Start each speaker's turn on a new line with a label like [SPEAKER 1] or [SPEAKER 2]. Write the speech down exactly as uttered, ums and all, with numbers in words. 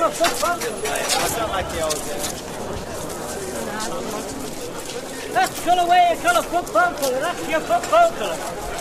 [SPEAKER 1] colour football colour.
[SPEAKER 2] I don't like the old. Uh,
[SPEAKER 1] That's colour where you colour football colour. That's your football colour.